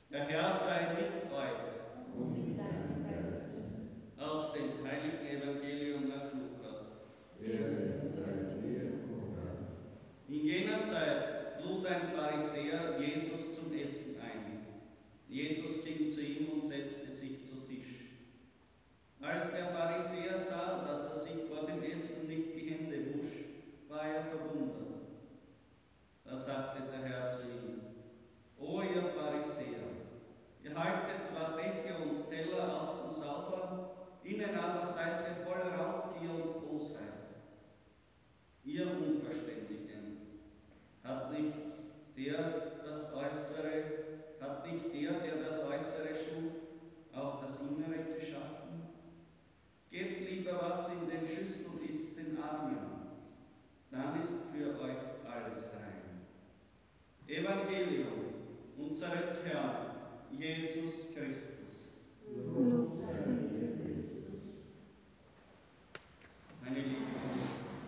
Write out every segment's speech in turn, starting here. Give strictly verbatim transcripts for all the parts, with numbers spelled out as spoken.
Der Herr sei mit euch. Und mit deinem Geiste. Aus dem heiligen Evangelium nach Lukas. Ehre sei dir, o Herr. In jener Zeit lud ein Pharisäer Jesus zum Essen ein. Jesus ging zu ihm und setzte sich zu Tisch. Als der Pharisäer sah, dass er sich vor dem Essen nicht die Hände wusch, war er verwundert. Da sagte der Herr zu ihm: O ihr Pharisäer, ihr haltet zwar Becher und Teller außen sauber, innen aber seid ihr voll Raubgier und Bosheit. Ihr Unverständigen, hat nicht der das Äußere, hat nicht der, der das Äußere schuf, auch das Innere geschaffen? Gebt lieber, was in den Schüsseln ist, den Armen, dann ist für euch alles rein. Evangelium unseres Herrn Jesus Christus. Lob sei dir, Christus. Meine Lieben,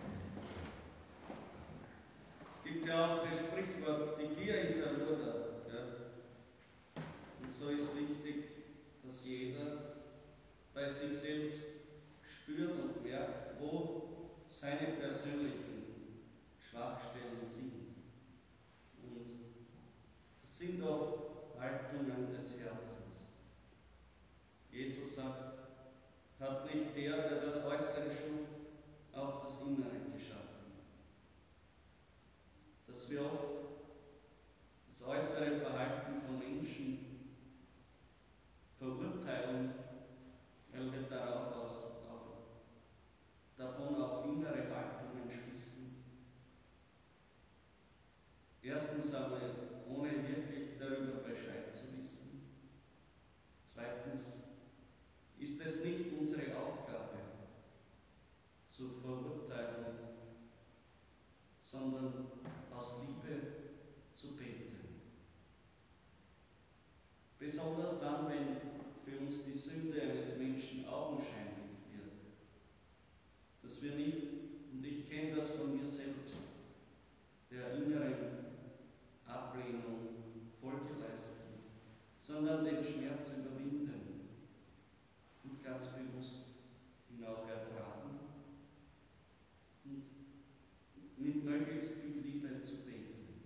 es gibt ja auch das Sprichwort, die Gier ist ein Luder. Ja? Und so ist wichtig, dass jeder bei sich selbst spürt und merkt, wo seine persönlichen Schwachstellen sind. Und das sind oft Haltungen des Herzens. Jesus sagt, hat nicht der, der das Äußere schuf, auch das Innere geschaffen. Dass wir oft das äußere Verhalten von Menschen verurteilen, weil wir darauf aus, auf, davon auf innere Haltungen schließen. Erstens einmal, ohne wirklich darüber Bescheid zu wissen. Zweitens, ist es nicht unsere Aufgabe, zu verurteilen, sondern aus Liebe zu beten. Besonders dann, wenn für uns die Sünde eines Menschen augenscheinlich wird. Dass wir nicht, und ich kenne das von mir selbst, der inneren Ablehnung Folge leisten, sondern den Schmerz überwinden und ganz bewusst ihn auch ertragen und mit möglichst viel Liebe zu beten.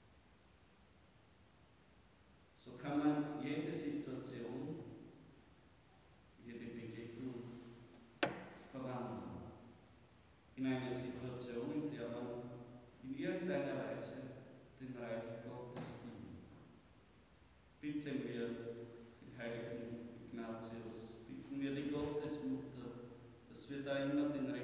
So kann man jede Situation, jede Begegnung verwandeln in eine Situation, in der man in irgendeiner Weise dem Reich Gottes dient. Bitten wir den heiligen Ignatius, bitten wir die Gottesmutter, dass wir da immer den